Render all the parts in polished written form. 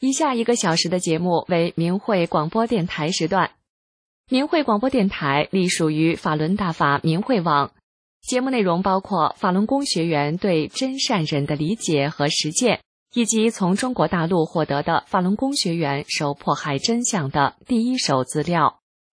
以下1个小时的节目为明慧广播电台时段。明慧广播电台隶属于法轮大法明慧网，节目内容包括法轮功学员对真善忍的理解和实践，以及从中国大陆获得的法轮功学员受迫害真相的第一手资料。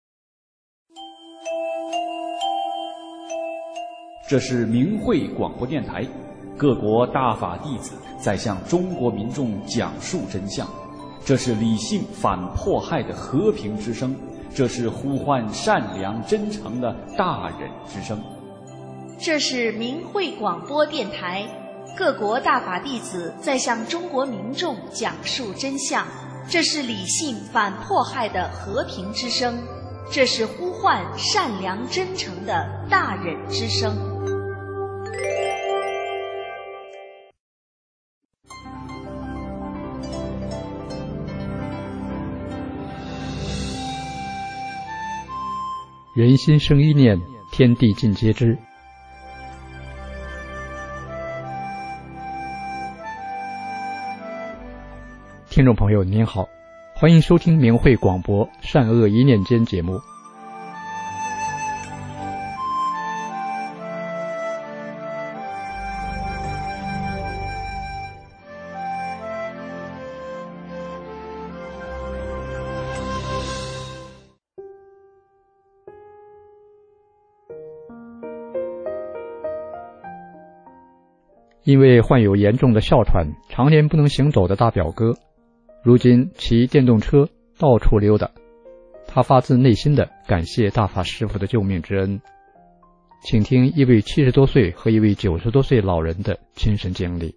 这是明慧广播电台，各国大法弟子在向中国民众讲述真相，这是理性反迫害的和平之声，这是呼唤善良真诚的大忍之声。 这是明慧广播电台，各国大法弟子在向中国民众讲述真相，这是理性反迫害的和平之声，这是呼唤善良真诚的大忍之声。 人心生一念，天地尽皆知。听众朋友您好，欢迎收听明慧广播善恶一念间节目。因为患有严重的哮喘，常年不能行走的大表哥，如今骑电动车到处溜达，他发自内心的感谢大法师父的救命之恩。请听一位70多岁和一位90多岁老人的亲身经历。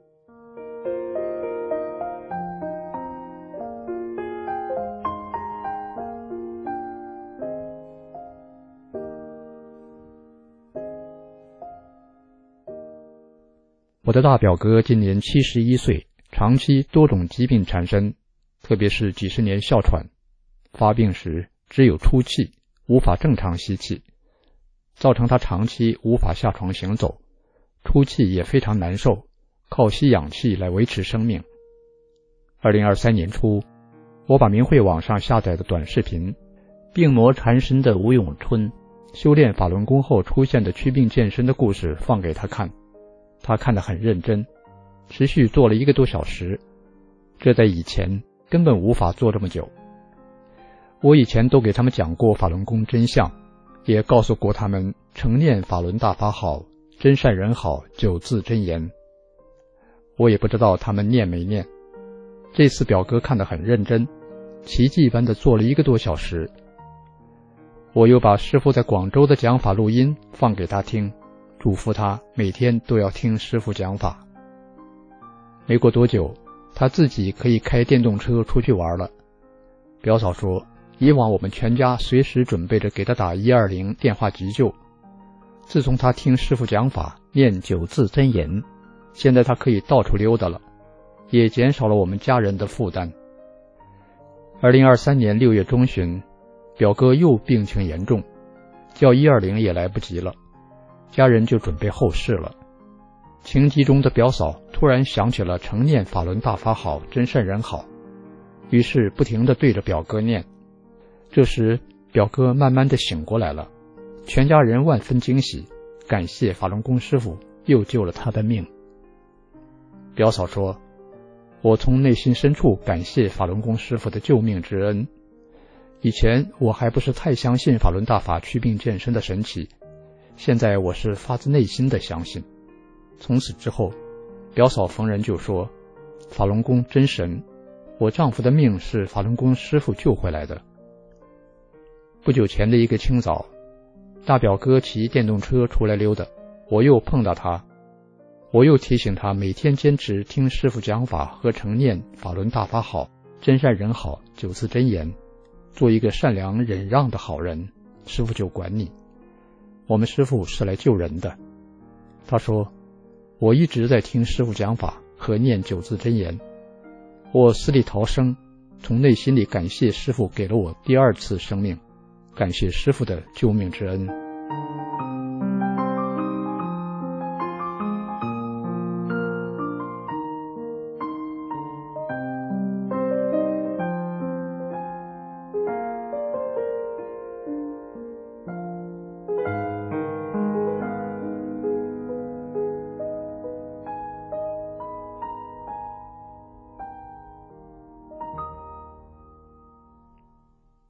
我的大表哥今年71岁，长期多种疾病缠身，特别是几十年哮喘，发病时只有出气，无法正常吸气，造成他长期无法下床行走，出气也非常难受，靠吸氧气来维持生命。2023年初，我把明慧网上下载的短视频，病魔缠身的吴永春修炼法轮功后出现的祛病健身的故事放给他看，他看得很认真，持续做了1个多小时，这在以前根本无法做这么久。我以前都给他们讲过法轮功真相，也告诉过他们诚念法轮大法好，真善人好9字真言。我也不知道他们念没念。这次表哥看得很认真，奇迹般的做了1个多小时。我又把师父在广州的讲法录音放给他听，嘱咐他每天都要听师父讲法。没过多久，他自己可以开电动车出去玩了。表嫂说，以往我们全家随时准备着给他打120电话急救，自从他听师父讲法，念9字真言，现在他可以到处溜达了，也减少了我们家人的负担。2023年6月中旬，表哥又病情严重，叫120也来不及了，家人就准备后事了。情急中的表嫂突然想起了诚念法轮大法好，真善人好，于是不停地对着表哥念。这时表哥慢慢地醒过来了，全家人万分惊喜，感谢法轮功师父又救了他的命。表嫂说，我从内心深处感谢法轮功师父的救命之恩。以前我还不是太相信法轮大法祛病健身的神奇，现在我是发自内心的相信。从此之后，表嫂逢人就说，法轮功真神，我丈夫的命是法轮功师父救回来的。不久前的一个清早，大表哥骑电动车出来溜达，我又碰到他，我又提醒他每天坚持听师父讲法和诚念法轮大法好，真善人好9字真言，做一个善良忍让的好人，师父就管你。我们师父是来救人的。他说，我一直在听师父讲法和念9字真言，我死里逃生，从内心里感谢师父给了我第2次生命，感谢师父的救命之恩。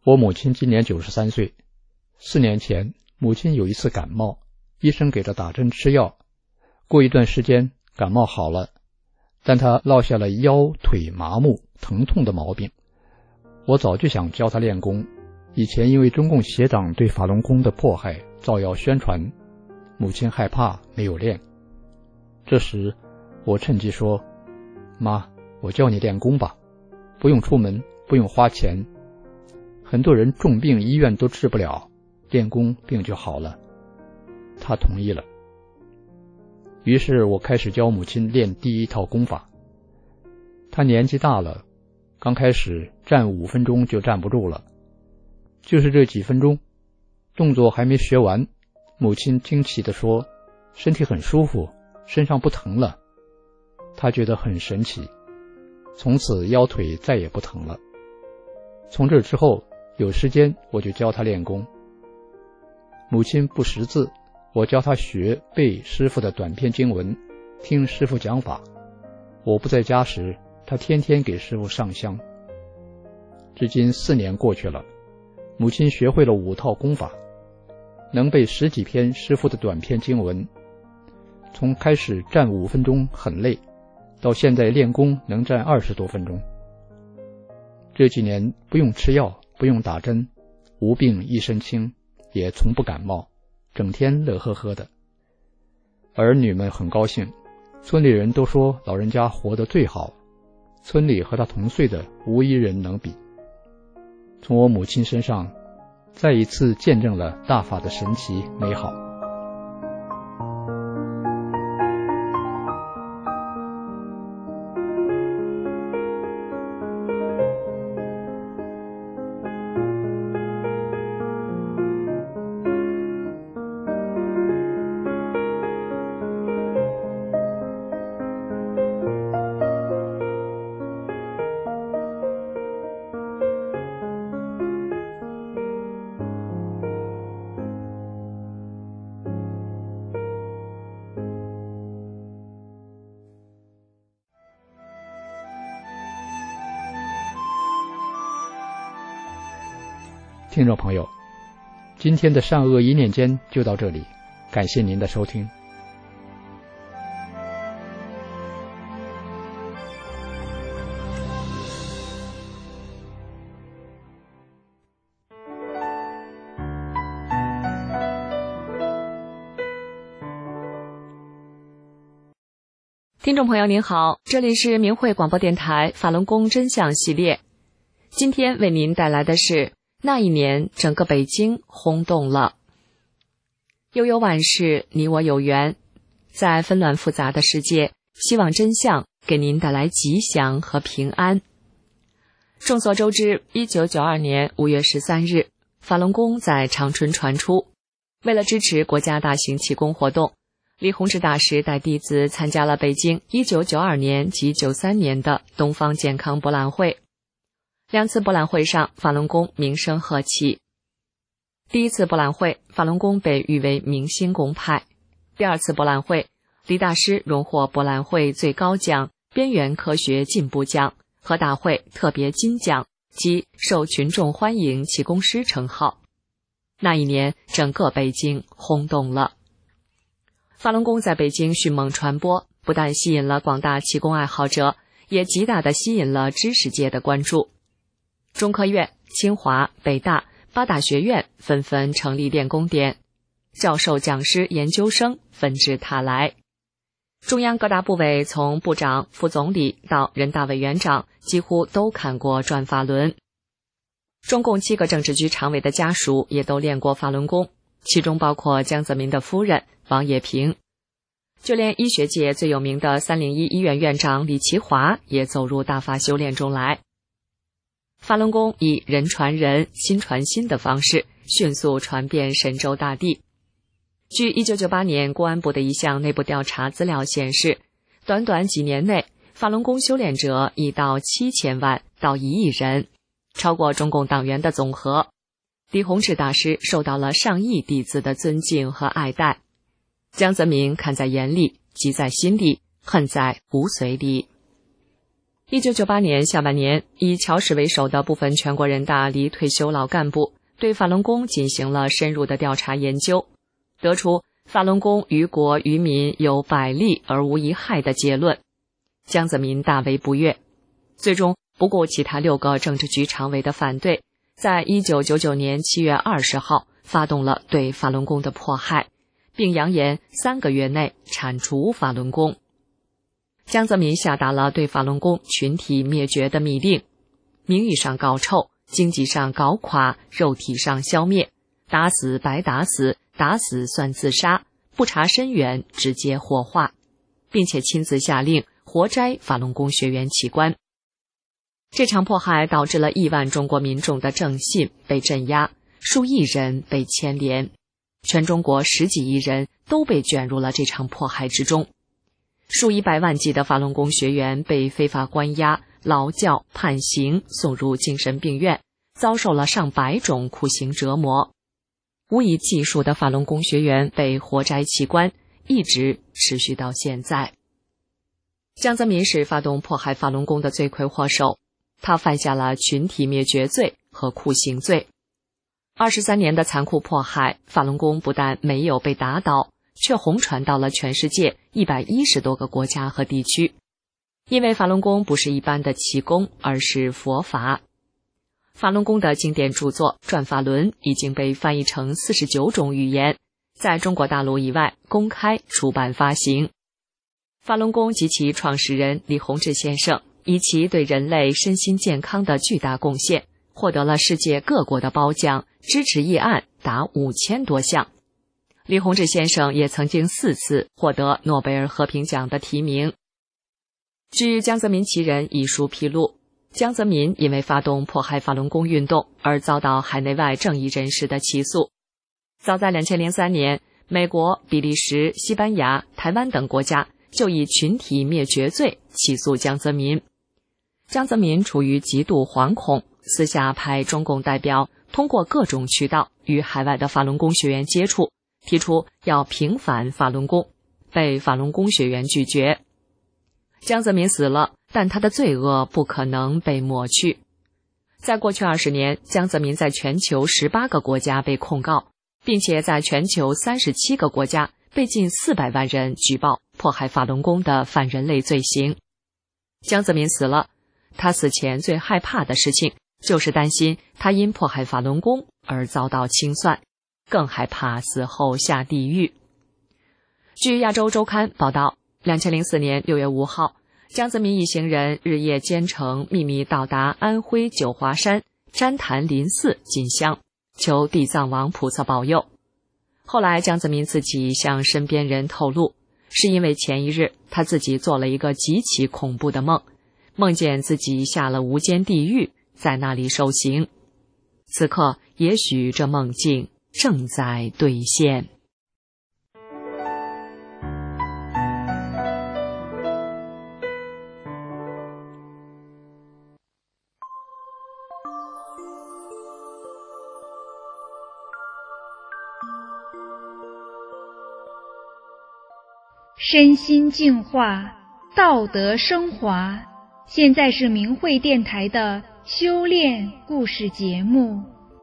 我母亲今年93岁，4年前母亲有一次感冒，医生给她打针吃药，过一段时间感冒好了，但她落下了腰腿麻木疼痛的毛病。我早就想教她练功，以前因为中共协长对法轮功的迫害造谣宣传，母亲害怕没有练。这时我趁机说，妈，我教你练功吧，不用出门，不用花钱，很多人重病医院都治不了，练功病就好了。她同意了。于是我开始教母亲练第一套功法。她年纪大了，刚开始站5分钟就站不住了，就是这几分钟，动作还没学完，母亲惊奇地说，身体很舒服，身上不疼了。她觉得很神奇，从此腰腿再也不疼了。从这之后，有时间我就教她练功。母亲不识字，我教她学背师父的短篇经文，听师父讲法。我不在家时，她天天给师父上香。至今4年过去了，母亲学会了5套功法，能背10几篇师父的短篇经文。从开始站5分钟很累，到现在练功能站20多分钟。这几年不用吃药，不用打针，无病一身轻，也从不感冒，整天乐呵呵的。儿女们很高兴，村里人都说老人家活得最好，村里和他同岁的无一人能比。从我母亲身上再一次见证了大法的神奇美好。听众朋友，今天的善恶一念间就到这里，感谢您的收听。 听众朋友您好，这里是明慧广播电台法轮功真相系列，今天为您带来的是那一年整个北京轰动了。悠悠万事，你我有缘，在纷乱复杂的世界，希望真相给您带来吉祥和平安。众所周知，1992年5月13日，法轮功在长春传出。为了支持国家大型气功活动，李洪志大师带弟子参加了北京1992年及93年的东方健康博览会。2次博览会上，法轮功名声鹤起。第1次博览会，法轮功被誉为明星功派。第2次博览会，李大师荣获博览会最高奖边缘科学进步奖和大会特别金奖及受群众欢迎气功师称号。那一年，整个北京轰动了。法轮功在北京迅猛传播，不但吸引了广大气功爱好者，也极大地吸引了知识界的关注。中科院、清华、北大8大学院纷纷成立练功点，教授、讲师、研究生纷至沓来。中央各大部委从部长、副总理到人大委员长，几乎都看过转法轮。中共7个政治局常委的家属也都练过法轮功，其中包括江泽民的夫人王冶平。就连医学界最有名的301医院院长李奇华也走入大法修炼中来。法轮功以人传人、心传心的方式迅速传遍神州大地。据1998年公安部的一项内部调查资料显示，短短几年内，法轮功修炼者已到7000万到1亿人，超过中共党员的总和。李洪志大师受到了上亿弟子的尊敬和爱戴。江泽民看在眼里，急在心里，恨在骨髓里。 1998年下半年，以乔氏为首的部分全国人大离退休老干部对法轮功进行了深入的调查研究，得出法轮功于国于民有百利而无一害的结论。江泽民大为不悦，最终不顾其他6个政治局常委的反对，在1999年7月20号发动了对法轮功的迫害，并扬言3个月内铲除法轮功。江泽民下达了对法轮功群体灭绝的密令，名义上搞臭，经济上搞垮，肉体上消灭，打死白打死，打死算自杀，不查深源直接火化，并且亲自下令活摘法轮功学员器官。这场迫害导致了亿万中国民众的正信被镇压，数亿人被牵连，全中国10几亿人都被卷入了这场迫害之中。数以百万计的法轮功学员被非法关押、劳教、判刑，送入精神病院，遭受了上百种酷刑折磨。无以计数的法轮功学员被活摘器官，一直持续到现在。江泽民是发动迫害法轮功的罪魁祸首，他犯下了群体灭绝罪和酷刑罪。23年的残酷迫害，法轮功不但没有被打倒，却红传到了全世界110多个国家和地区。因为法轮功不是一般的气功，而是佛法。法轮功的经典著作《转法轮》已经被翻译成49种语言，在中国大陆以外公开出版发行。法轮功及其创始人李洪志先生以其对人类身心健康的巨大贡献，获得了世界各国的褒奖，支持议案达5000多项。李洪志先生也曾经4次获得诺贝尔和平奖的提名。据《江泽民其人》一书披露，江泽民因为发动迫害法轮功运动而遭到海内外正义人士的起诉。早在2003年，美国、比利时、西班牙、台湾等国家就以群体灭绝罪起诉江泽民。江泽民出于极度惶恐，私下派中共代表通过各种渠道与海外的法轮功学员接触，提出要平反法轮功，被法轮功学员拒绝。江泽民死了，但他的罪恶不可能被抹去。在过去20年，江泽民在全球18个国家被控告，并且在全球37个国家被近400万人举报迫害法轮功的反人类罪行。江泽民死了，他死前最害怕的事情就是担心他因迫害法轮功而遭到清算，更害怕死后下地狱。据亚洲周刊报道，2004年6月5号，江泽民一行人日夜兼程，秘密到达安徽九华山旃檀林寺进香，求地藏王菩萨保佑。后来江泽民自己向身边人透露，是因为前一日他自己做了一个极其恐怖的梦，梦见自己下了无间地狱，在那里受刑。此刻也许这梦境正在兑现。 身心净化，道德升华。现在是明慧电台的修炼故事节目。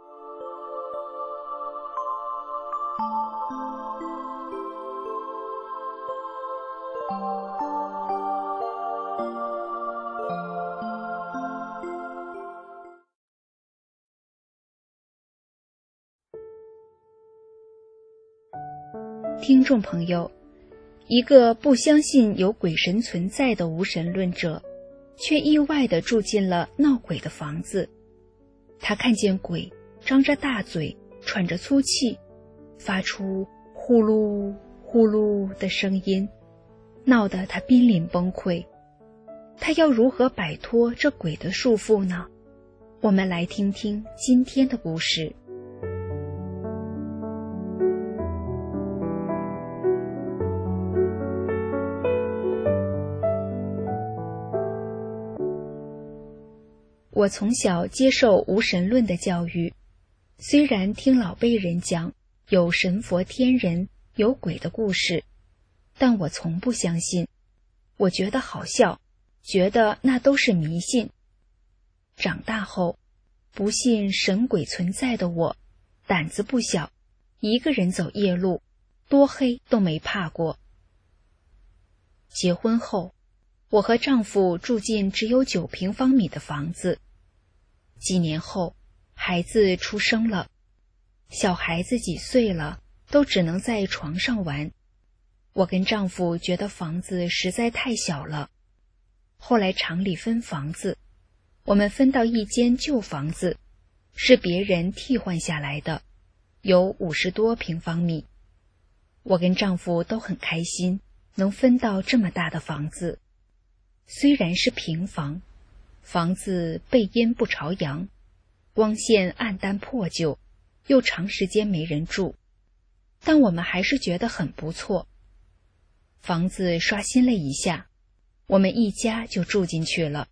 听众朋友，一个不相信有鬼神存在的无神论者，却意外地住进了闹鬼的房子。他看见鬼张着大嘴，喘着粗气，发出呼噜呼噜的声音，闹得他濒临崩溃。他要如何摆脱这鬼的束缚呢？我们来听听今天的故事。我从小接受无神论的教育，虽然听老辈人讲有神佛天人有鬼的故事，但我从不相信。我觉得好笑， 觉得那都是迷信。长大后，不信神鬼存在的我，胆子不小，一个人走夜路，多黑都没怕过。结婚后，我和丈夫住进只有9平方米的房子。几年后，孩子出生了，小孩子几岁了，都只能在床上玩。我跟丈夫觉得房子实在太小了。后来厂里分房子，我们分到一间旧房子，是别人替换下来的，有50多平方米。我跟丈夫都很开心，能分到这么大的房子。虽然是平房，房子背阴不朝阳，光线暗淡破旧，又长时间没人住，但我们还是觉得很不错。房子刷新了一下，我们一家就住进去了。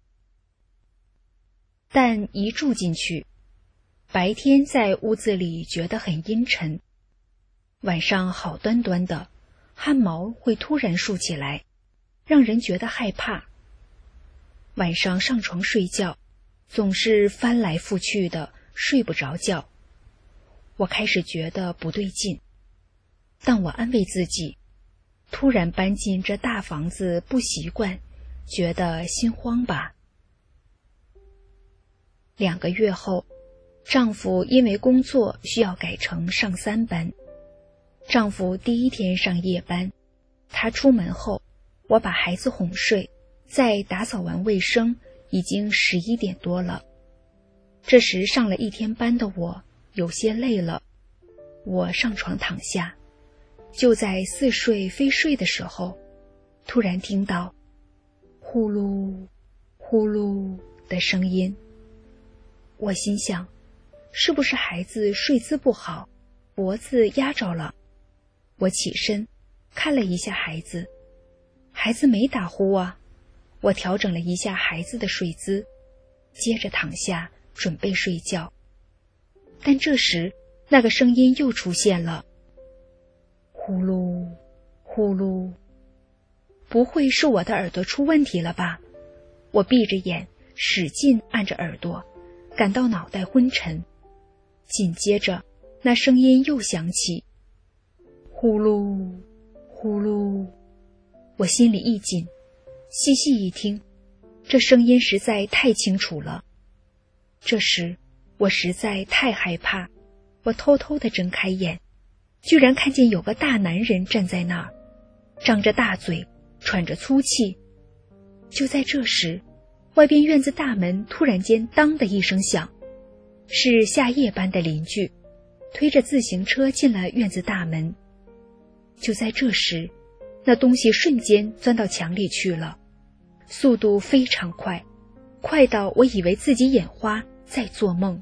但一住进去，白天在屋子里觉得很阴沉，晚上好端端的，汗毛会突然竖起来，让人觉得害怕。晚上上床睡觉，总是翻来覆去的，睡不着觉。我开始觉得不对劲，但我安慰自己，突然搬进这大房子不习惯，觉得心慌吧。2个月后，丈夫因为工作需要改成上3班。丈夫第1天上夜班，他出门后，我把孩子哄睡，再打扫完卫生，已经11点多了。这时上了1天班的我有些累了，我上床躺下，就在似睡非睡的时候，突然听到呼噜呼噜的声音。我心想，是不是孩子睡姿不好，脖子压着了？我起身看了一下孩子，孩子没打呼啊。我调整了一下孩子的睡姿，接着躺下准备睡觉。但这时那个声音又出现了，呼噜呼噜。不会是我的耳朵出问题了吧？我闭着眼使劲按着耳朵，感到脑袋昏沉。紧接着那声音又响起，呼噜呼噜。我心里一紧，细细一听，这声音实在太清楚了。这时我实在太害怕，我偷偷地睁开眼，居然看见有个大男人站在那儿，张着大嘴，喘着粗气。就在这时，外边院子大门突然间当的一声响，是下夜班的邻居推着自行车进了院子大门。就在这时，那东西瞬间钻到墙里去了，速度非常快，快到我以为自己眼花，在做梦。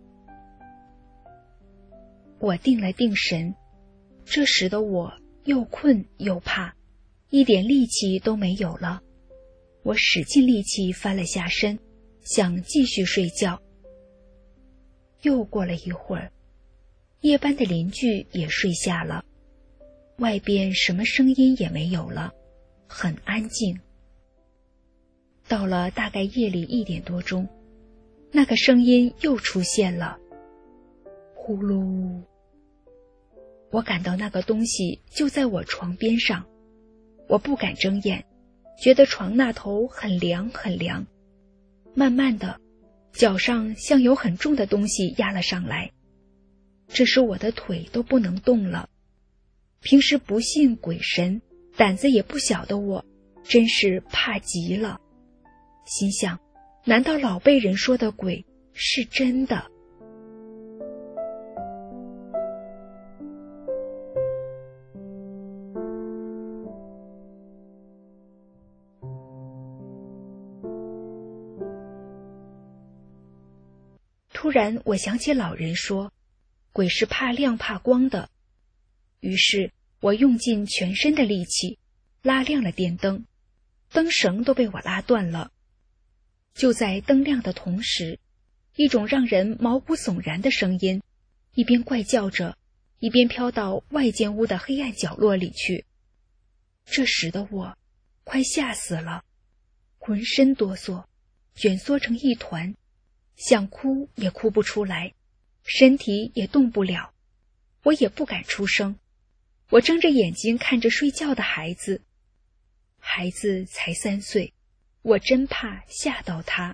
我定了定神，这时的我又困又怕，一点力气都没有了。我使尽力气翻了下身，想继续睡觉。又过了一会儿，夜班的邻居也睡下了，外边什么声音也没有了，很安静。到了大概夜里1点多钟，那个声音又出现了，呼噜。我感到那个东西就在我床边上，我不敢睁眼，觉得床那头很凉很凉。慢慢的，脚上像有很重的东西压了上来，这时我的腿都不能动了。平时不信鬼神，胆子也不小的我，真是怕极了。心想，难道老辈人说的鬼是真的？突然我想起老人说，鬼是怕亮怕光的。于是我用尽全身的力气拉亮了电灯，灯绳都被我拉断了。就在灯亮的同时，一种让人毛骨悚然的声音一边怪叫着，一边飘到外间屋的黑暗角落里去。这时的我快吓死了， 浑身哆嗦，卷缩成一团，想哭也哭不出来，身体也动不了，我也不敢出声。我睁着眼睛看着睡觉的孩子，孩子才3岁，我真怕吓到他。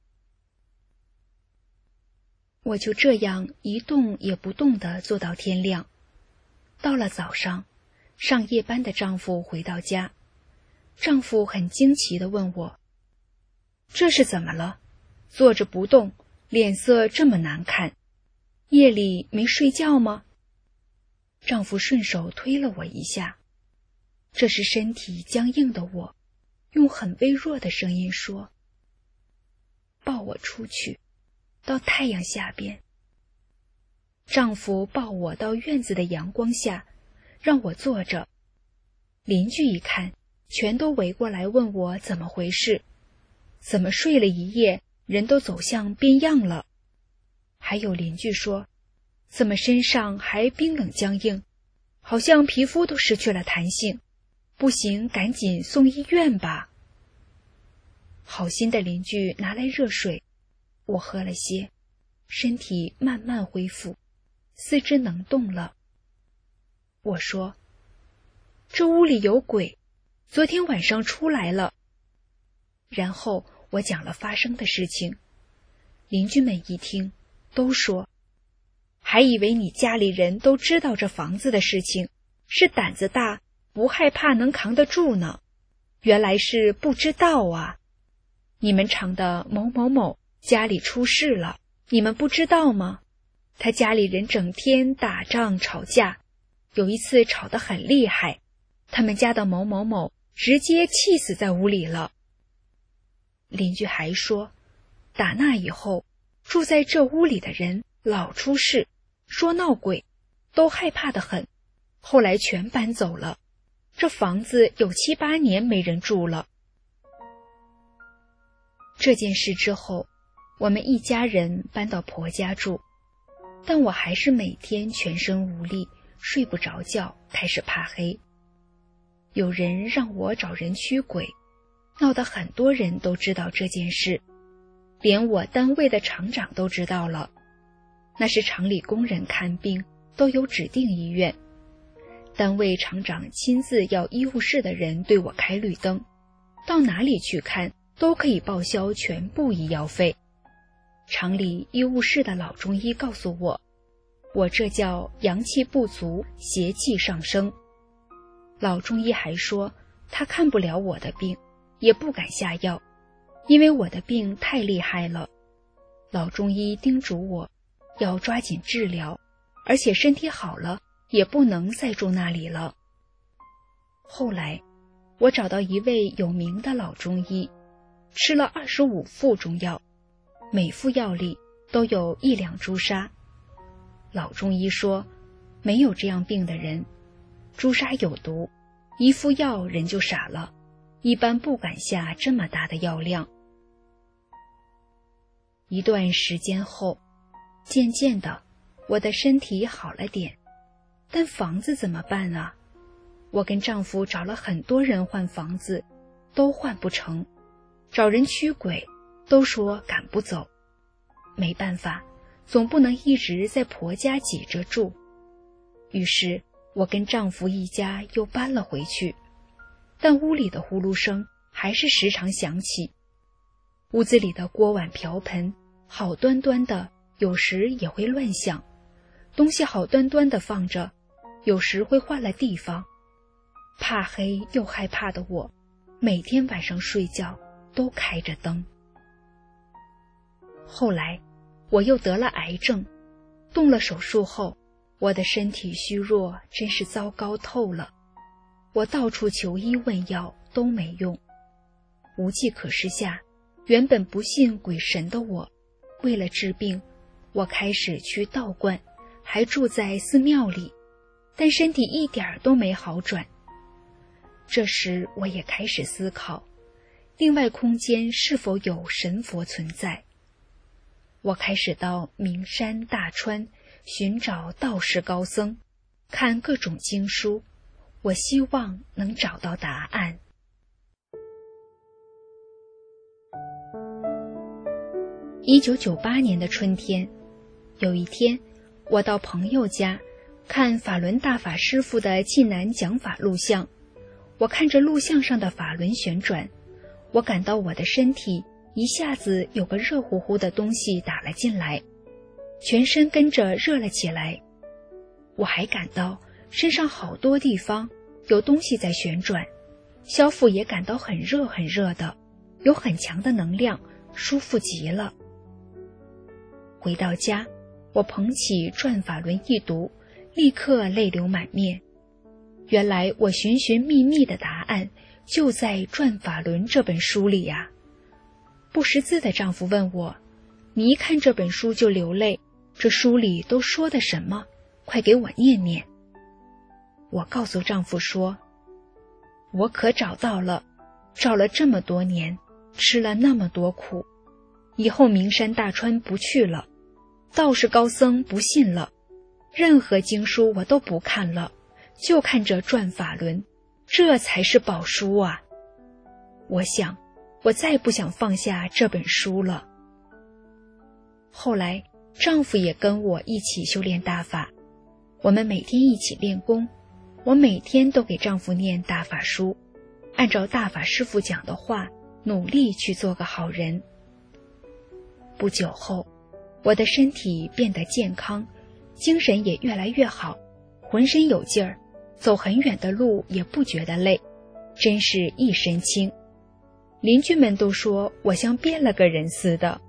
我就这样一动也不动地坐到天亮。到了早上，上夜班的丈夫回到家，丈夫很惊奇地问我：“这是怎么了？坐着不动，脸色这么难看，夜里没睡觉吗？”丈夫顺手推了我一下，这时身体僵硬的我用很微弱的声音说：“抱我出去，到太阳下边。”丈夫抱我到院子的阳光下，让我坐着。邻居一看，全都围过来问我怎么回事，怎么睡了一夜，人都走向变样了。还有邻居说，怎么身上还冰冷僵硬，好像皮肤都失去了弹性，不行，赶紧送医院吧。好心的邻居拿来热水，我喝了些，身体慢慢恢复，四肢能动了。我说，这屋里有鬼，昨天晚上出来了。然后我讲了发生的事情，邻居们一听，都说，还以为你家里人都知道这房子的事情，是胆子大，不害怕能扛得住呢，原来是不知道啊。你们厂的某某某家里出事了，你们不知道吗？他家里人整天打仗吵架，有一次吵得很厉害，他们家的某某某直接气死在屋里了。邻居还说，打那以后，住在这屋里的人老出事，说闹鬼，都害怕得很，后来全搬走了，这房子有7、8年没人住了。这件事之后，我们一家人搬到婆家住，但我还是每天全身无力，睡不着觉，开始怕黑。有人让我找人驱鬼，闹得很多人都知道这件事，连我单位的厂长都知道了。那是厂里工人看病都有指定医院，单位厂长亲自要医务室的人对我开绿灯，到哪里去看都可以报销全部医药费。厂里医务室的老中医告诉我，我这叫阳气不足，邪气上升。老中医还说，他看不了我的病，也不敢下药，因为我的病太厉害了。老中医叮嘱我要抓紧治疗，而且身体好了也不能再住那里了。后来我找到一位有名的老中医，吃了25副中药，每副药里都有1两朱砂。老中医说，没有这样病的人，朱砂有毒，1副药人就傻了，一般不敢下这么大的药量。一段时间后，渐渐的我的身体好了点，但房子怎么办啊？我跟丈夫找了很多人换房子，都换不成，找人驱鬼，都说赶不走。没办法，总不能一直在婆家挤着住。于是我跟丈夫一家又搬了回去，但屋里的呼噜声还是时常响起。屋子里的锅碗瓢盆好端端的，有时也会乱响，东西好端端的放着，有时会换了地方。怕黑又害怕的我，每天晚上睡觉都开着灯。后来我又得了癌症，动了手术后，我的身体虚弱，真是糟糕透了。我到处求医问药都没用，无计可施下，原本不信鬼神的我，为了治病，我开始去道观，还住在寺庙里，但身体一点都没好转。这时我也开始思考，另外空间是否有神佛存在。我开始到名山大川寻找道士高僧，看各种经书，我希望能找到答案。 1998年的春天，有一天，我到朋友家看法轮大法师父的济南讲法录像。我看着录像上的法轮旋转，我感到我的身体一下子有个热乎乎的东西打了进来，全身跟着热了起来。我还感到身上好多地方有东西在旋转，小腹也感到很热很热的，有很强的能量，舒服极了。回到家，我捧起转法轮一读，立刻泪流满面。原来我寻寻觅觅的答案就在《转法轮》这本书里呀。不识字的丈夫问我：“你一看这本书就流泪，这书里都说的什么？快给我念念。”我告诉丈夫说：“我可找到了，找了这么多年，吃了那么多苦，以后名山大川不去了，道士高僧不信了，任何经书我都不看了，就看这转法轮，这才是宝书啊！”我想，我再不想放下这本书了。后来，丈夫也跟我一起修炼大法，我们每天一起练功，我每天都给丈夫念大法书，按照大法师父讲的话，努力去做个好人。不久后，我的身体变得健康，精神也越来越好，浑身有劲儿，走很远的路也不觉得累，真是一身轻。邻居们都说我像变了个人似的。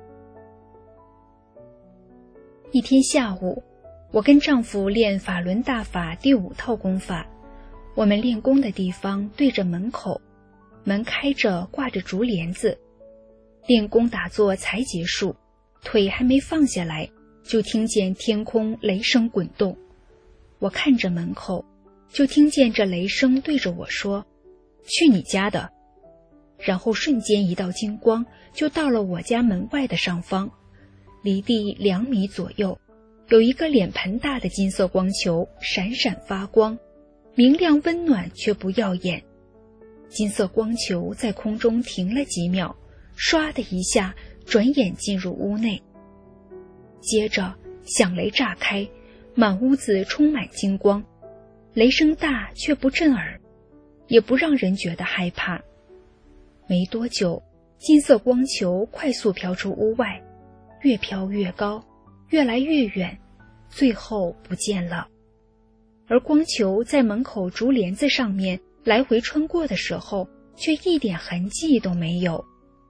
一天下午，我跟丈夫练法轮大法第5套功法。我们练功的地方对着门口，门开着，挂着竹帘子。练功打坐才结束，腿还没放下来，就听见天空雷声滚动。我看着门口，就听见这雷声对着我说：“去你家的。”然后瞬间一道金光就到了我家门外的上方，离地2米左右，有一个脸盆大的金色光球闪闪发光，明亮温暖却不耀眼。金色光球在空中停了几秒，唰的一下转眼进入屋内。接着响雷炸开，满屋子充满金光，雷声大却不震耳，也不让人觉得害怕。没多久，金色光球快速飘出屋外，越飘越高，越来越远，最后不见了。而光球在门口竹帘子上面来回穿过的时候，却一点痕迹都没有。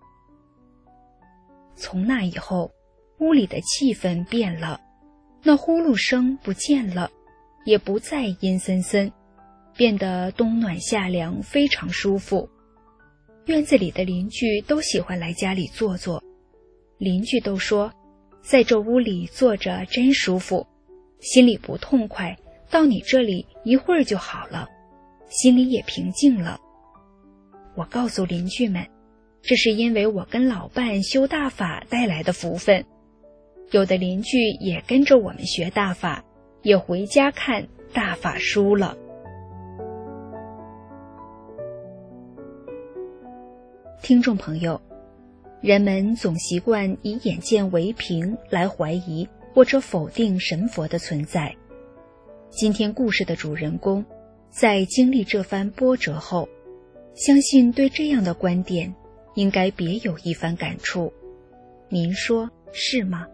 从那以后，屋里的气氛变了，那呼噜声不见了，也不再阴森森，变得冬暖夏凉，非常舒服。院子里的邻居都喜欢来家里坐坐，邻居都说，在这屋里坐着真舒服，心里不痛快，到你这里一会儿就好了，心里也平静了。我告诉邻居们，这是因为我跟老伴修大法带来的福分。有的邻居也跟着我们学大法，也回家看大法书了。听众朋友，人们总习惯以眼见为凭来怀疑或者否定神佛的存在。今天故事的主人公在经历这番波折后，相信对这样的观点应该别有一番感触。您说是吗？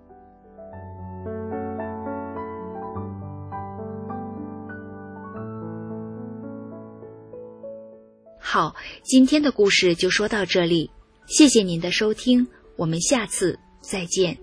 好，今天的故事就说到这里，谢谢您的收听，我们下次再见。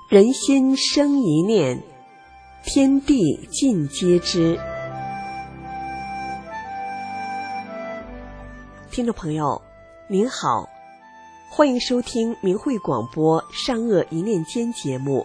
人心生一念，天地尽皆知。听众朋友您好，欢迎收听明慧广播善恶一念间节目。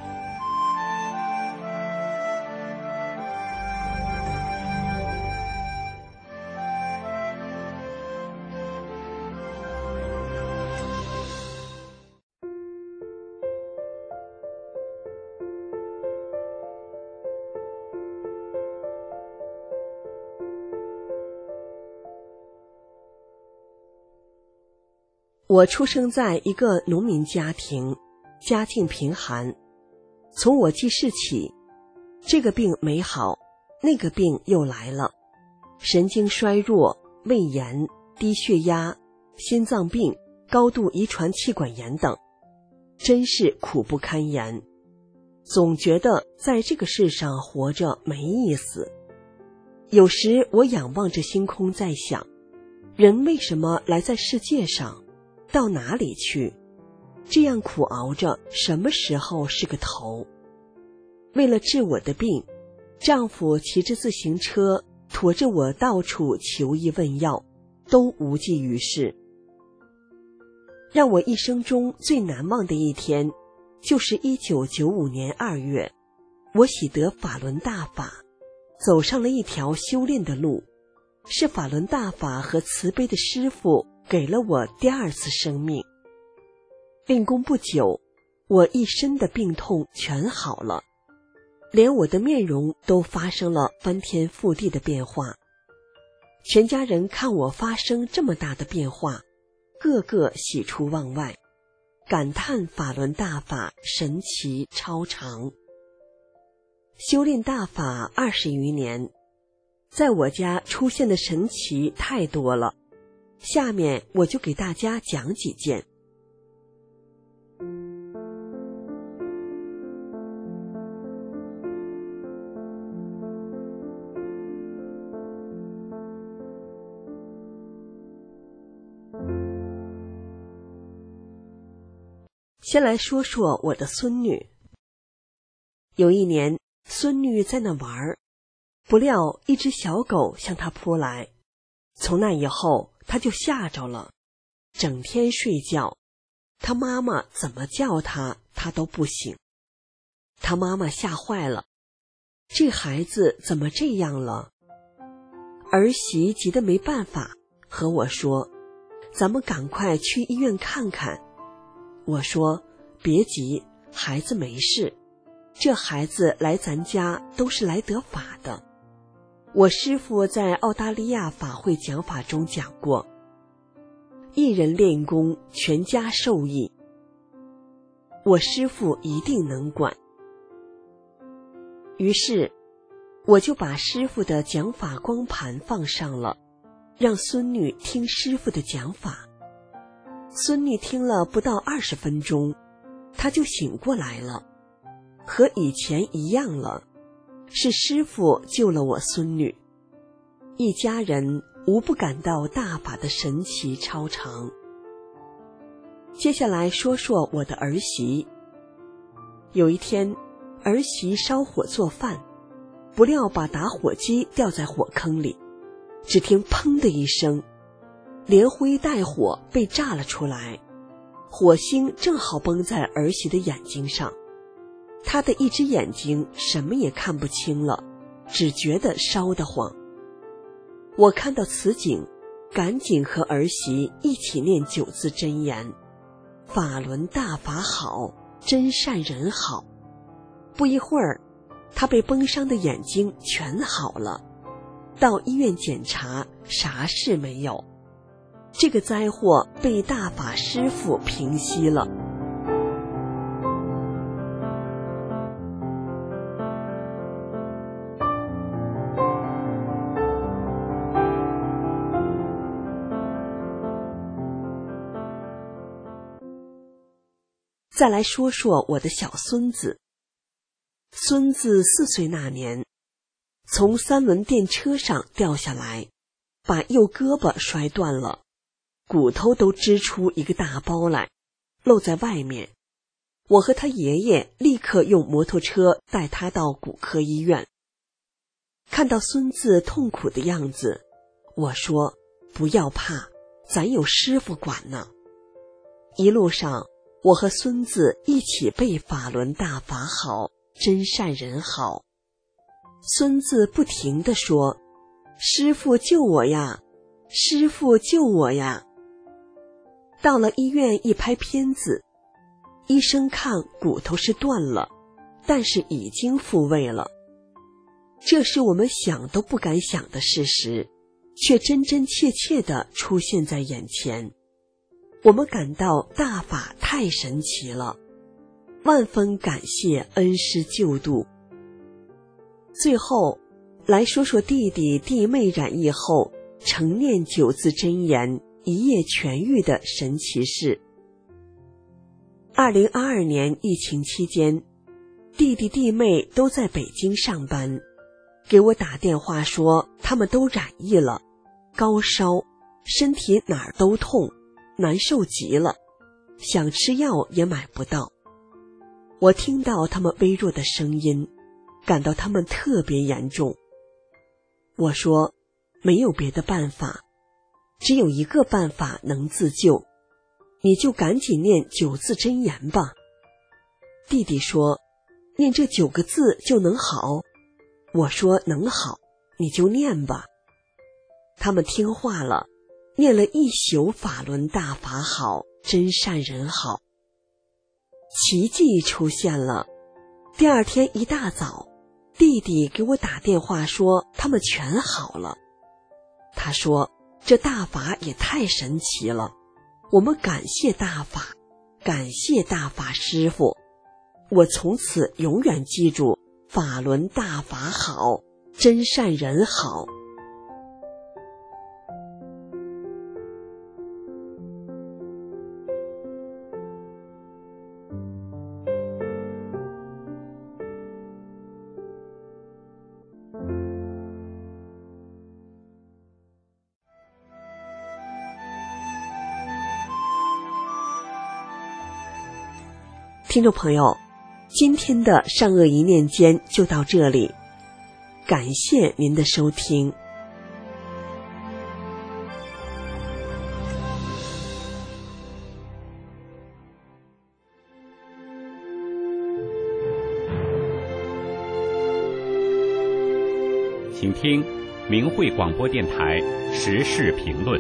我出生在一个农民家庭，家境贫寒。从我记事起，这个病没好，那个病又来了，神经衰弱、胃炎、低血压、心脏病、高度遗传气管炎等，真是苦不堪言。总觉得在这个世上活着没意思。有时我仰望着星空，在想，人为什么来在世界上？到哪里去？这样苦熬着，什么时候是个头？为了治我的病，丈夫骑着自行车驮着我到处求医问药，都无济于事。让我一生中最难忘的一天，就是1995年2月，我喜得法轮大法，走上了一条修炼的路，是法轮大法和慈悲的师父给了我第二次生命。练功不久，我一身的病痛全好了，连我的面容都发生了翻天覆地的变化。全家人看我发生这么大的变化，个个喜出望外，感叹法轮大法神奇超常。修炼大法20余年，在我家出现的神奇太多了，下面我就给大家讲几件。先来说说我的孙女。有一年，孙女在那玩，不料一只小狗向她扑来，从那以后她就吓着了，整天睡觉，她妈妈怎么叫她，她都不醒。她妈妈吓坏了，这孩子怎么这样了？儿媳急得没办法，和我说，咱们赶快去医院看看。我说，别急，孩子没事，这孩子来咱家都是来得法的。我师父在澳大利亚法会讲法中讲过，一人练功，全家受益。我师父一定能管。于是我就把师父的讲法光盘放上了，让孙女听师父的讲法。孙女听了不到20分钟，她就醒过来了，和以前一样了，是师父救了我孙女。一家人无不感到大法的神奇超常。接下来说说我的儿媳。有一天，儿媳烧火做饭，不料把打火机掉在火坑里，只听砰的一声，连灰带火被炸了出来，火星正好崩在儿媳的眼睛上，她的一只眼睛什么也看不清了，只觉得烧得慌。我看到此景，赶紧和儿媳一起念9字真言：法轮大法好，真善人好。不一会儿，她被崩伤的眼睛全好了，到医院检查，啥事没有。这个灾祸被大法师父平息了。再来说说我的小孙子。孙子4岁那年，从3轮电车上掉下来，把右胳膊摔断了，骨头都支出一个大包来，露在外面。 我和他爷爷立刻用摩托车带他到骨科医院。看到孙子痛苦的样子，我说不要怕，咱有师傅管呢。一路上，我和孙子一起背法轮大法好，真善人好。孙子不停地说，师傅救我呀，师傅救我呀。到了医院一拍片子，医生看骨头是断了，但是已经复位了。这是我们想都不敢想的事实，却真真切切地出现在眼前。我们感到大法太神奇了，万分感谢恩师救度。最后来说说弟弟弟妹染疫后成念9字真言一夜痊愈的神奇事。2022年疫情期间，弟弟弟妹都在北京上班，给我打电话说他们都染疫了，高烧，身体哪儿都痛，难受极了，想吃药也买不到。我听到他们微弱的声音，感到他们特别严重。我说没有别的办法，只有一个办法能自救，你就赶紧念9字真言吧。弟弟说念这9个字就能好。我说能好，你就念吧。他们听话了，念了一宿法轮大法好，真善人好。奇迹出现了，第二天一大早，弟弟给我打电话说他们全好了。他说这大法也太神奇了，我们感谢大法，感谢大法师父。我从此永远记住法轮大法好，真善人好。听众朋友，今天的善恶一念间就到这里，感谢您的收听。 请听明慧广播电台时事评论。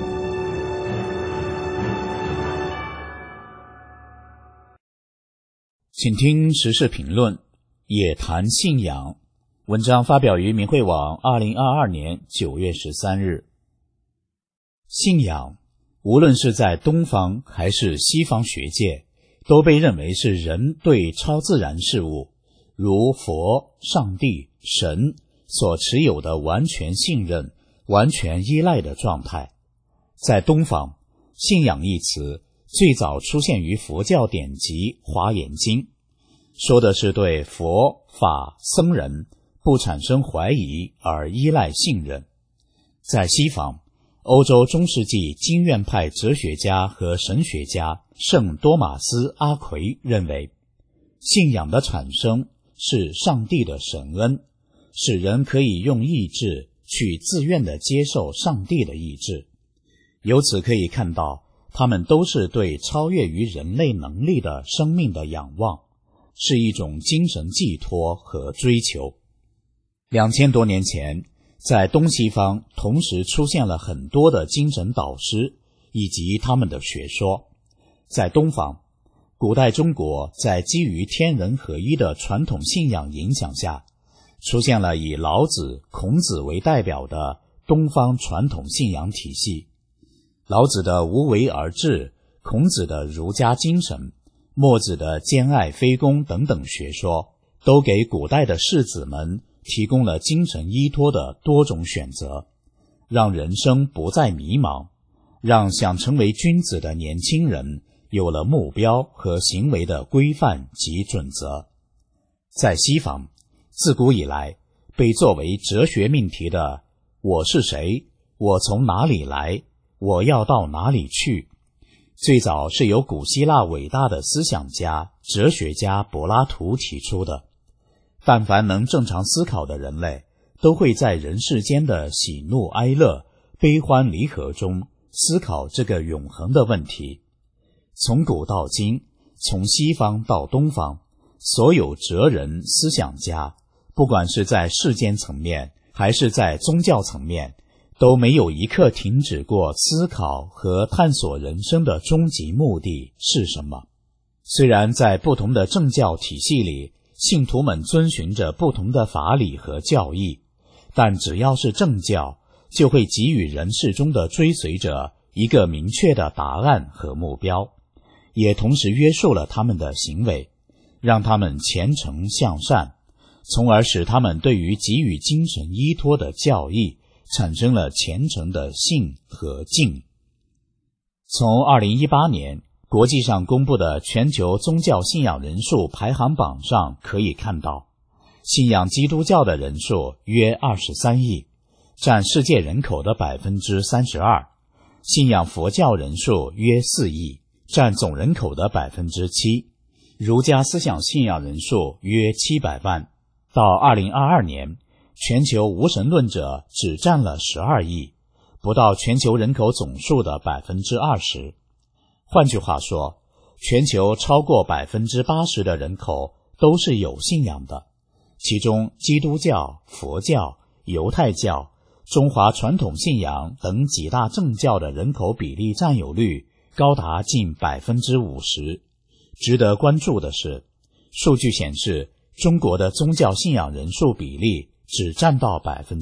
请听时事评论，也谈信仰。文章发表于明慧网2022年9月13日。信仰，无论是在东方还是西方学界，都被认为是人对超自然事物，如佛、上帝、神所持有的完全信任、完全依赖的状态。在东方，信仰一词最早出现于佛教典籍《华严经》，说的是对佛法僧人不产生怀疑而依赖信任。在西方，欧洲中世纪经院派哲学家和神学家圣多马斯·阿奎认为，信仰的产生是上帝的神恩，使人可以用意志去自愿地接受上帝的意志。由此可以看到，他们都是对超越于人类能力的生命的仰望，是一种精神寄托和追求。2000多年前，在东西方同时出现了很多的精神导师以及他们的学说。在东方，古代中国在基于天人合一的传统信仰影响下，出现了以老子、孔子为代表的东方传统信仰体系。老子的无为而治，孔子的儒家精神，墨子的兼爱非攻等等学说，都给古代的士子们提供了精神依托的多种选择，让人生不再迷茫，让想成为君子的年轻人有了目标和行为的规范及准则。在西方，自古以来被作为哲学命题的我是谁，我从哪里来，我要到哪里去， 最早是由古希腊伟大的思想家、哲学家柏拉图提出的。但凡能正常思考的人类，都会在人世间的喜怒哀乐、悲欢离合中思考这个永恒的问题。从古到今，从西方到东方，所有哲人、思想家，不管是在世间层面还是在宗教层面，都没有一刻停止过思考和探索人生的终极目的是什么。虽然在不同的政教体系里，信徒们遵循着不同的法理和教义，但只要是正教，就会给予人世中的追随者一个明确的答案和目标，也同时约束了他们的行为，让他们虔诚向善，从而使他们对于给予精神依托的教义产生了虔诚的信和敬。从2018年国际上公布的全球宗教信仰人数排行榜上可以看到，信仰基督教的人数约23亿，占世界人口的 32%， 信仰佛教人数约4亿，占总人口的 7%， 儒家思想信仰人数约700万。到2022年，全球无神论者只占了12亿，不到全球人口总数的 20%。 换句话说，全球超过 80% 的人口都是有信仰的，其中基督教、佛教、犹太教、中华传统信仰等几大正教的人口比例占有率高达近 50%。 值得关注的是，数据显示中国的宗教信仰人数比例只占到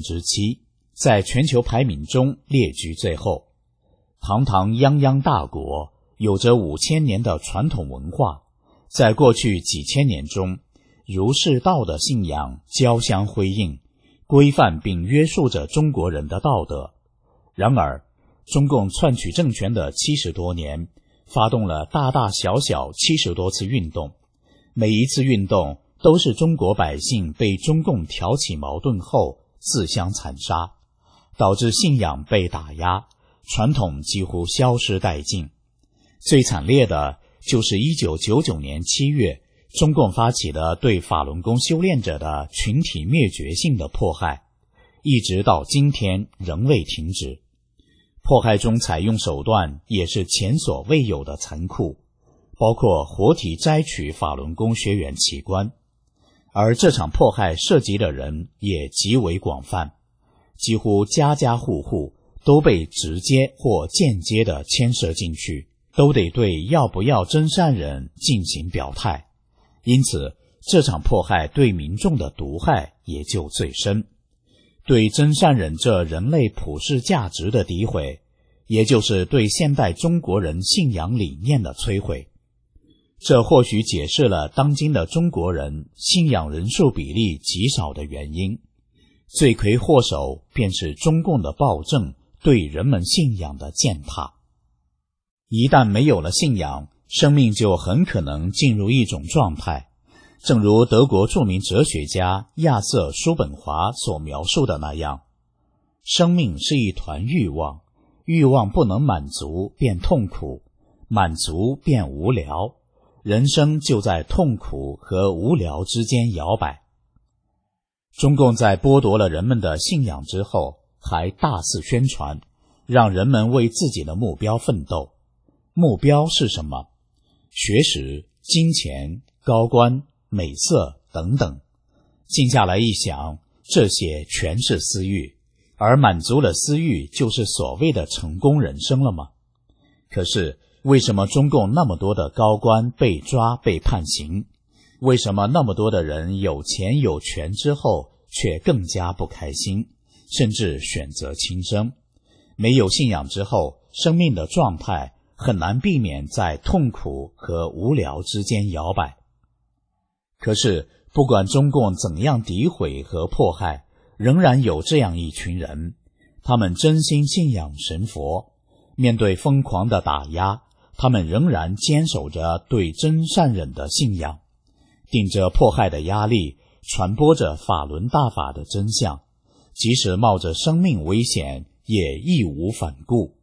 7%， 在全球排名中列居最后。堂堂泱泱大国，有着5000年的传统文化，在过去几千年中，儒释道的信仰交相辉映，规范并约束着中国人的道德。然而，中共篡取政权的70多年，发动了大大小小70多次运动，每一次运动都是中国百姓被中共挑起矛盾后自相残杀，导致信仰被打压，传统几乎消失殆尽。最惨烈的就是1999年7月，中共发起的对法轮功修炼者的群体灭绝性的迫害，一直到今天仍未停止。迫害中采用手段也是前所未有的残酷，包括活体摘取法轮功学员器官。而这场迫害涉及的人也极为广泛，几乎家家户户都被直接或间接地牵涉进去，都得对要不要真善忍进行表态。因此，这场迫害对民众的毒害也就最深。对真善忍这人类普世价值的诋毁，也就是对现代中国人信仰理念的摧毁。这或许解释了当今的中国人信仰人数比例极少的原因。罪魁祸首便是中共的暴政对人们信仰的践踏。一旦没有了信仰，生命就很可能进入一种状态，正如德国著名哲学家亚瑟·叔本华所描述的那样，生命是一团欲望，欲望不能满足便痛苦，满足便无聊，人生就在痛苦和无聊之间摇摆。中共在剥夺了人们的信仰之后，还大肆宣传，让人们为自己的目标奋斗。目标是什么？学识、金钱、高官、美色等等。静下来一想，这些全是私欲，而满足了私欲就是所谓的成功人生了吗？可是为什么中共那么多的高官被抓被判刑？为什么那么多的人有钱有权之后却更加不开心，甚至选择轻生？没有信仰之后，生命的状态很难避免在痛苦和无聊之间摇摆。可是不管中共怎样诋毁和迫害，仍然有这样一群人，他们真心信仰神佛，面对疯狂的打压，他们仍然坚守着对真善忍的信仰，顶着迫害的压力，传播着法轮大法的真相，即使冒着生命危险也义无反顾。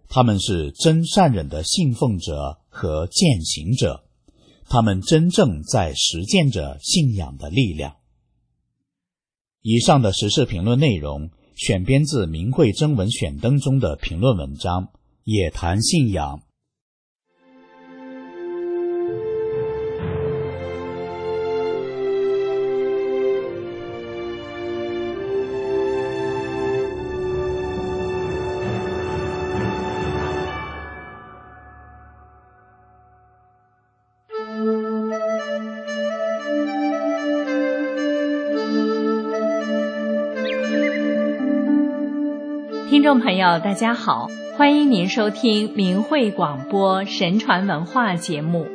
他们是真善忍的信奉者和践行者，他们真正在实践着信仰的力量。以上的时事评论内容选编自明慧征文选登中的评论文章《也谈信仰》。 听众朋友大家好，欢迎您收听明慧广播神传文化节目。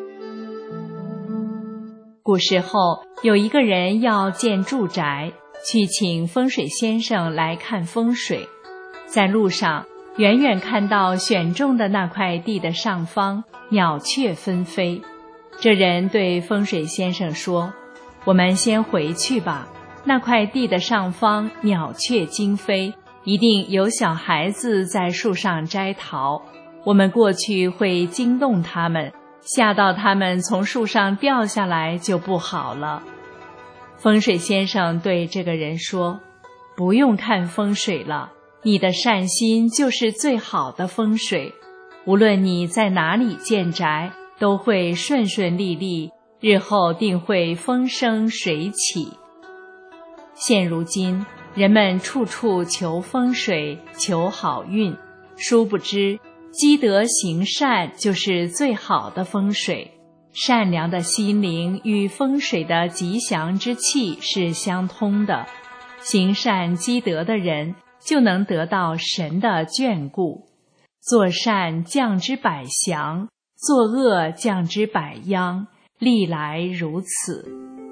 古时候有一个人要建住宅，去请风水先生来看风水。在路上远远看到选中的那块地的上方鸟雀纷飞，这人对风水先生说，我们先回去吧，那块地的上方鸟雀惊飞，一定有小孩子在树上摘桃，我们过去会惊动他们，吓到他们从树上掉下来就不好了。风水先生对这个人说，不用看风水了，你的善心就是最好的风水，无论你在哪里建宅，都会顺顺利利，日后定会风生水起。现如今人们处处求风水，求好运，殊不知积德行善就是最好的风水。善良的心灵与风水的吉祥之气是相通的，行善积德的人就能得到神的眷顾。做善降之百祥，作恶降之百殃，历来如此。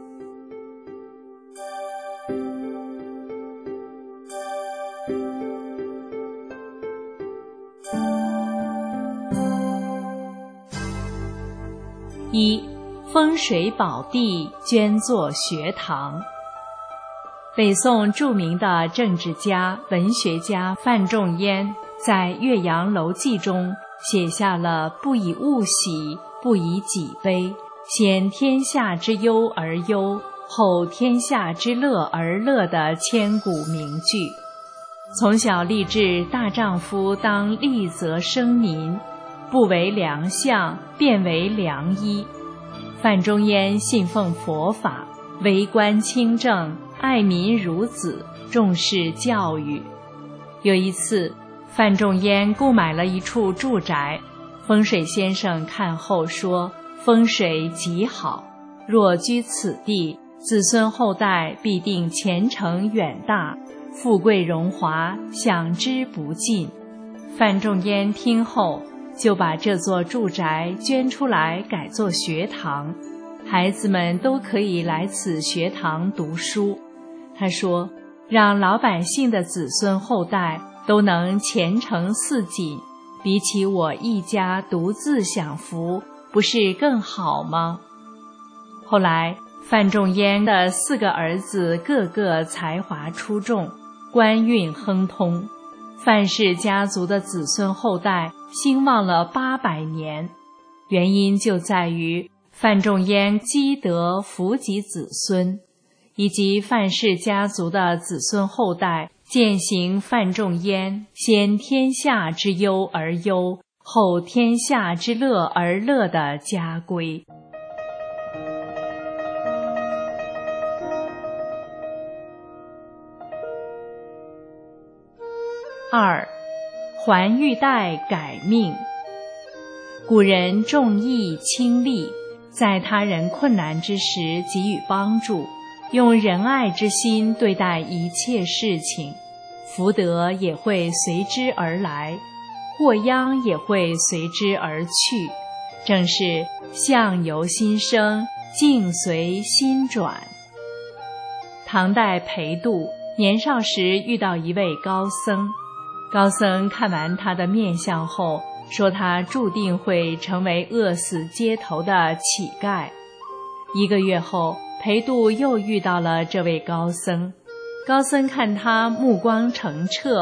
一、风水宝地捐作学堂。北宋著名的政治家、文学家范仲淹在《岳阳楼记》中写下了不以物喜，不以己悲，先天下之忧而忧，后天下之乐而乐的千古名句。从小立志大丈夫当立则生民，不为良相，便为良医。范仲淹信奉佛法，为官清正，爱民如子，重视教育。有一次，范仲淹购买了一处住宅，风水先生看后说，风水极好，若居此地，子孙后代必定前程远大，富贵荣华享之不尽。范仲淹听后就把这座住宅捐出来改作学堂，孩子们都可以来此学堂读书。他说，让老百姓的子孙后代都能前程似锦，比起我一家独自享福，不是更好吗？后来范仲淹的4个儿子个个才华出众，官运亨通，范氏家族的子孙后代兴旺了800年，原因就在于范仲淹积德福及子孙，以及范氏家族的子孙后代践行范仲淹先天下之忧而忧，后天下之乐而乐的家规。2. 还玉带改命。古人重义轻利，在他人困难之时给予帮助，用仁爱之心对待一切事情，福德也会随之而来，祸殃也会随之而去，正是相由心生，境随心转。唐代裴度年少时遇到一位高僧，高僧看完他的面相后，说他注定会成为饿死街头的乞丐。1个月后，裴度又遇到了这位高僧，高僧看他目光澄澈，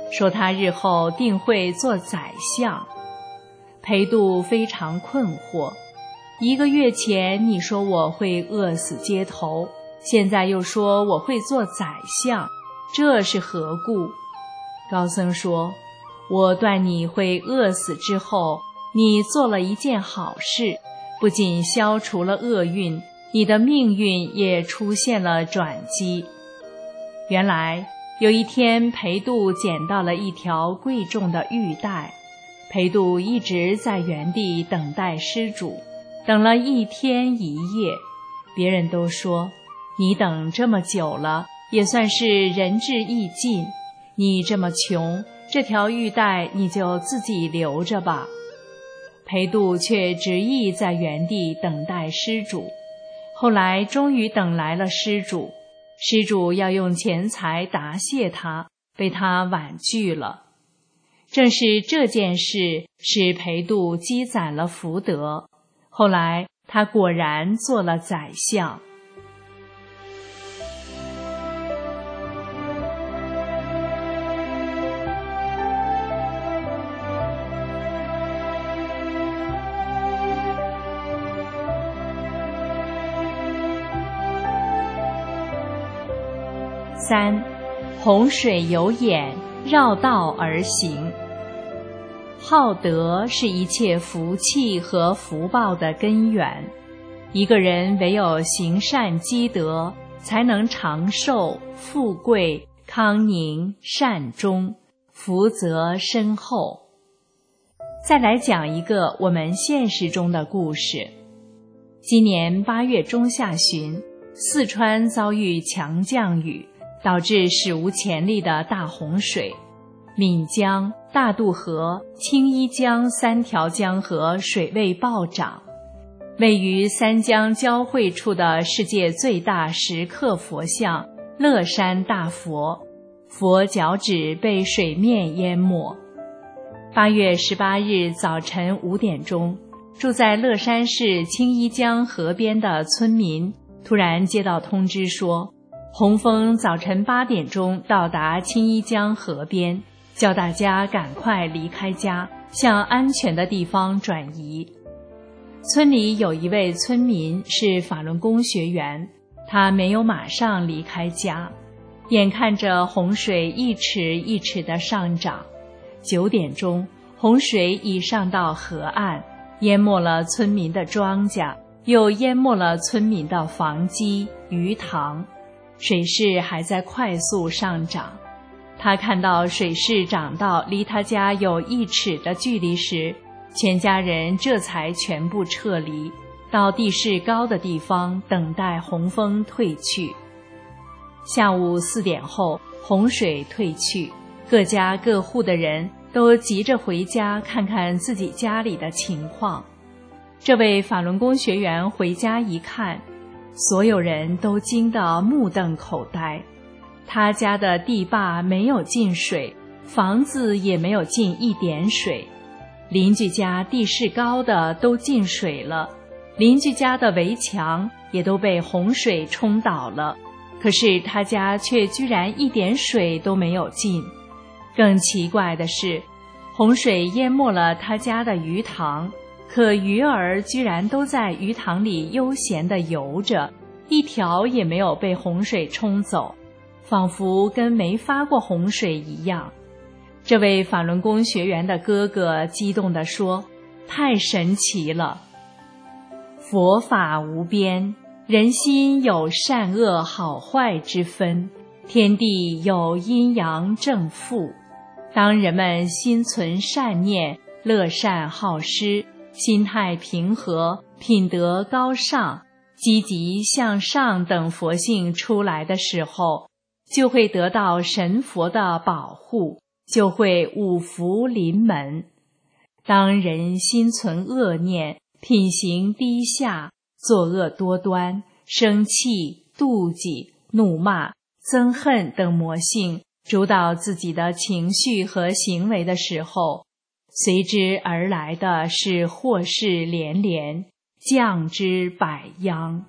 说他日后定会做宰相。裴度非常困惑，1个月前你说我会饿死街头，现在又说我会做宰相，这是何故？高僧说，我断你会饿死之后，你做了一件好事，不仅消除了厄运，你的命运也出现了转机。原来有一天，裴度捡到了一条贵重的玉带，裴度一直在原地等待施主，等了1天1夜。别人都说，你等这么久了，也算是仁至义尽。你这么穷，这条玉带你就自己留着吧。裴度却执意在原地等待施主。后来终于等来了施主，施主要用钱财答谢他，被他婉拒了。正是这件事使裴度积攒了福德，后来他果然做了宰相。3. 洪水有眼，绕道而行。好德是一切福气和福报的根源。一个人唯有行善积德，才能长寿、富贵、康宁、善终，福泽深厚。再来讲一个我们现实中的故事。今年8月中下旬，四川遭遇强降雨，导致史无前例的大洪水。岷江、大渡河、青衣江3条江河水位暴涨。位于三江交汇处的世界最大石刻佛像乐山大佛，佛脚趾被水面淹没。8月18日早晨5点钟，住在乐山市青衣江河边的村民突然接到通知说，洪峰早晨8点钟到达青衣江河边，叫大家赶快离开家，向安全的地方转移。村里有一位村民是法轮功学员，他没有马上离开家，眼看着洪水一尺一尺的上涨。9点钟，洪水已上到河岸，淹没了村民的庄稼，又淹没了村民的房基、鱼塘，水势还在快速上涨。他看到水势涨到离他家有1尺的距离时，全家人这才全部撤离，到地势高的地方等待洪峰退去。下午4点后，洪水退去，各家各户的人都急着回家看看自己家里的情况。这位法轮功学员回家一看，所有人都惊得目瞪口呆。他家的地坝没有进水，房子也没有进一点水，邻居家地势高的都进水了，邻居家的围墙也都被洪水冲倒了，可是他家却居然一点水都没有进。更奇怪的是，洪水淹没了他家的鱼塘，可鱼儿居然都在鱼塘里悠闲地游着，一条也没有被洪水冲走，仿佛跟没发过洪水一样。这位法轮功学员的哥哥激动地说，太神奇了！佛法无边，人心有善恶好坏之分，天地有阴阳正负。当人们心存善念，乐善好施，心态平和，品德高尚，积极向上等佛性出来的时候，就会得到神佛的保护，就会五福临门。当人心存恶念，品行低下，作恶多端，生气、妒忌、怒骂、憎恨等魔性主导自己的情绪和行为的时候，随之而来的是祸事连连，降之百殃。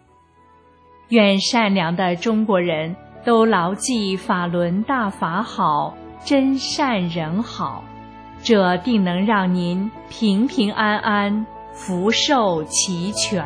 愿善良的中国人都牢记法轮大法好， 真善人好，这定能让您平平安安，福寿齐全。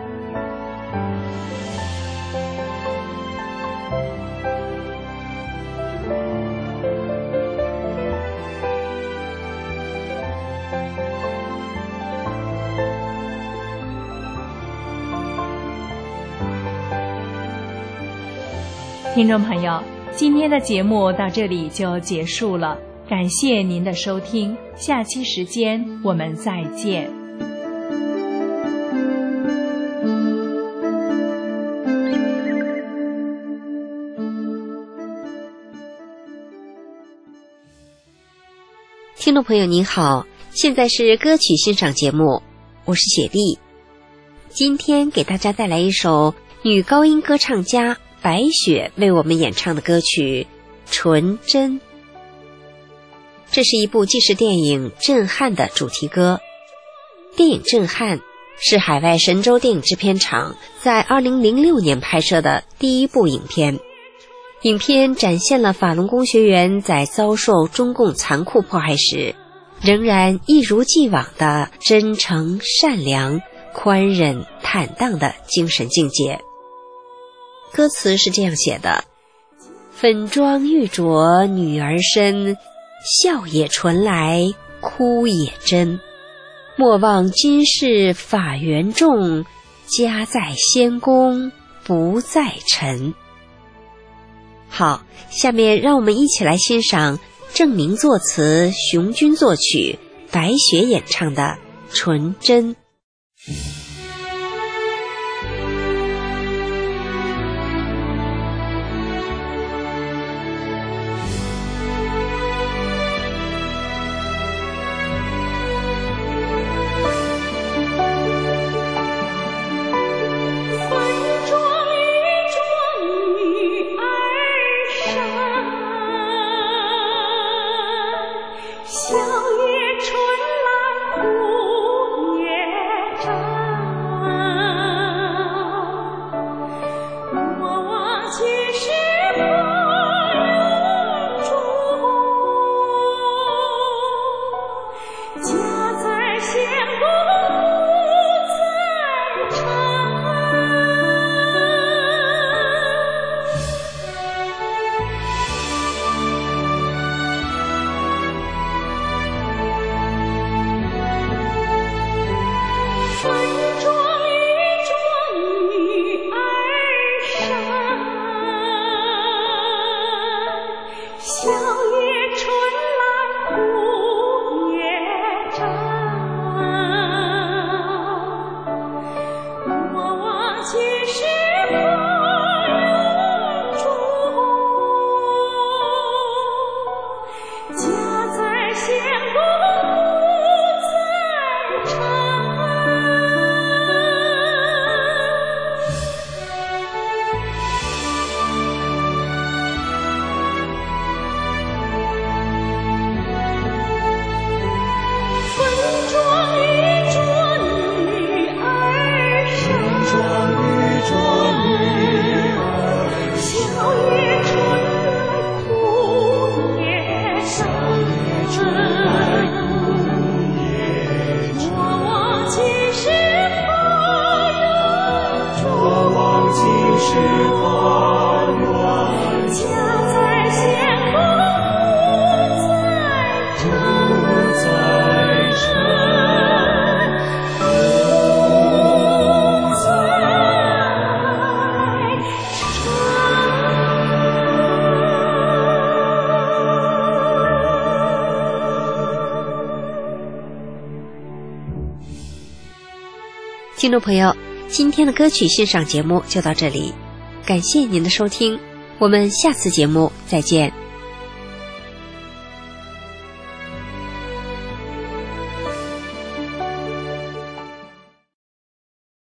听众朋友，今天的节目到这里就结束了，感谢您的收听，下期时间我们再见。 听众朋友您好，现在是歌曲欣赏节目，我是雪莉。今天给大家带来一首女高音歌唱家白雪为我们演唱的歌曲《纯真》。这是一部纪实电影《震撼》的主题歌。电影《震撼》是海外神州电影制片厂在2006年拍摄的第一部影片。影片展现了法轮功学员在遭受中共残酷迫害时，仍然一如既往的真诚、善良、宽忍、坦荡的精神境界。歌词是这样写的：粉妆玉琢女儿身，笑也纯来，哭也真。莫忘今世法缘重，家在仙宫不在尘。好，下面让我们一起来欣赏郑明作词，熊军作曲，白雪演唱的《纯真》。听众朋友，今天的歌曲欣赏节目就到这里，感谢您的收听，我们下次节目再见。